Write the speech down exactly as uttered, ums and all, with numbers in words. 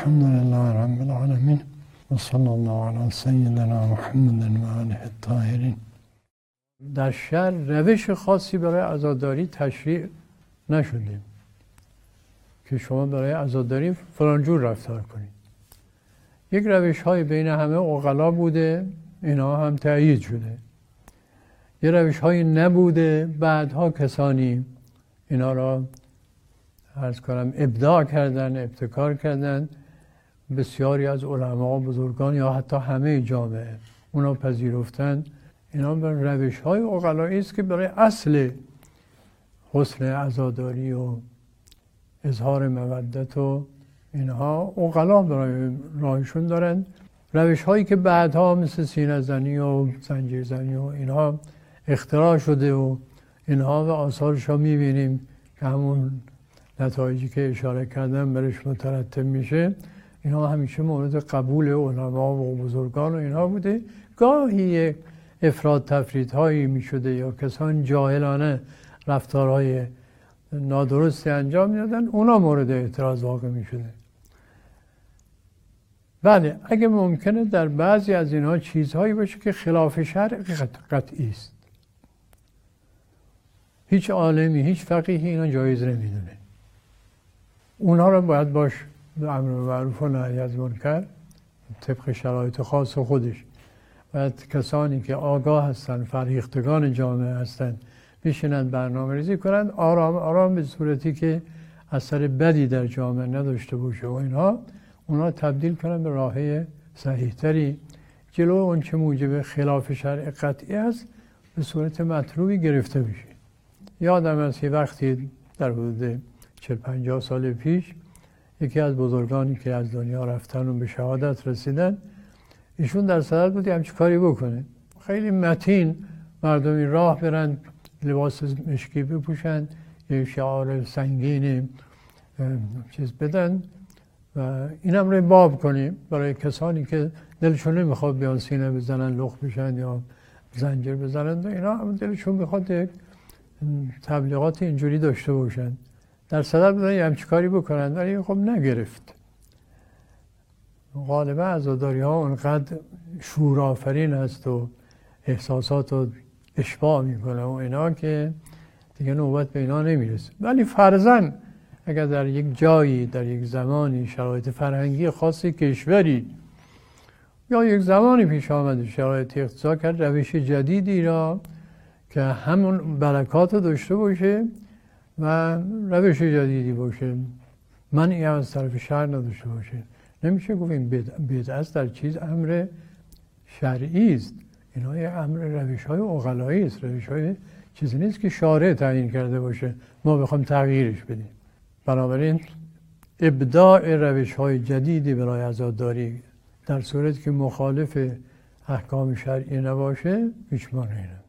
الحمد لله رب العالمین و صلی الله علی سیدنا محمد و آله الطاهرین. در شرع روش خاصی برای عزاداری تشریع نشده که شما برای عزاداری فلان جور رفتار کنید. یک روش های بین همه عقلا بوده، اینا هم تأیید شده. یه روش های نبوده، بعدها کسانی اینا را عرض کنم ابداع کردن، ابتکار کردن. بسیاری از علما و بزرگان یا حتی همه جامعه اونا پذیرفتن. اینا بر روش های عقلایی است که برای اصل حسن عزاداری و اظهار مودت و اینها عقلا برای راهشون دارن. روش هایی که بعدها مثل سینه زنی و زنجیر زنی و اینها اختراع شده و اینها و آثارش ها میبینیم که همون نتایجی که اشاره کردم برش مترتب میشه. اینها همیشه مورد قبول علما و بزرگان و اینها بوده. گاهی افراد تفرید هایی میشده یا کسان جاهلانه رفتارهای نادرستی انجام میدادن، اونا مورد اعتراض واقع میشده. بله، اگه ممکنه در بعضی از اینها چیزهایی باشه که خلاف شرع قطعی است، هیچ عالمی هیچ فقیهی اینا جایز نمیدونه، اونها رو باید باش به امر معروف و نهی از منکر طبق شرایط خاص خودش باید کسانی که آگاه هستن، فرهیختگان جامعه هستن، بشینند برنامه ریزی کنند آرام آرام به صورتی که اثر بدی در جامعه نداشته باشه و اینها اونها تبدیل کنند به راهی صحیحتری. جلو اون چه موجب خلاف شرع قطعی است به صورت مطلوبی گرفته بشه. یادم است یه وقتی در حدود چهل پنجاه سال پیش یکی از بزرگانی که از دنیا رفتن و به شهادت رسیدن، ایشون در صدد بود همچی کاری بکنه. خیلی متین مردمی راه برن، لباس مشکی بپوشن، یه شعار سنگین چیز بدن و اینم رو باب کنیم برای کسانی که دلشون نمیخواد بیان سینه بزنن، لخ بشن یا زنجیر بزنن، اینا هم دلشون میخواد تبلیغات اینجوری داشته باشن. در صدد بودن یه همچی کاری بکنن، ولی خب نگرفت. غالبا عزاداری ها اونقدر شورآفرین هست و احساسات رو اشباع میکنه و اینا که دیگه نوبت به اینا نمیرسه. ولی فرضاً اگر در یک جایی، در یک زمانی شرایط فرهنگی خاصی کشوری یا یک زمانی پیش آمده شرایط اقتضا کرد روش جدیدی را که همون برکات رو داشته باشه و روش جدیدی باشه، منعی از طرف شرع نداشته باشه، نمیشه گفت این بدعت در چیز امر شرعی است. اینا یه امر روش های عقلایی است، روش های چیزی نیست که شارع تعیین کرده باشه ما بخوام تغییرش بدیم. بنابراین ابداع روش های جدیدی برای عزاداری در صورتی که مخالف احکام شرعی نباشه هیچ مانعی نداره.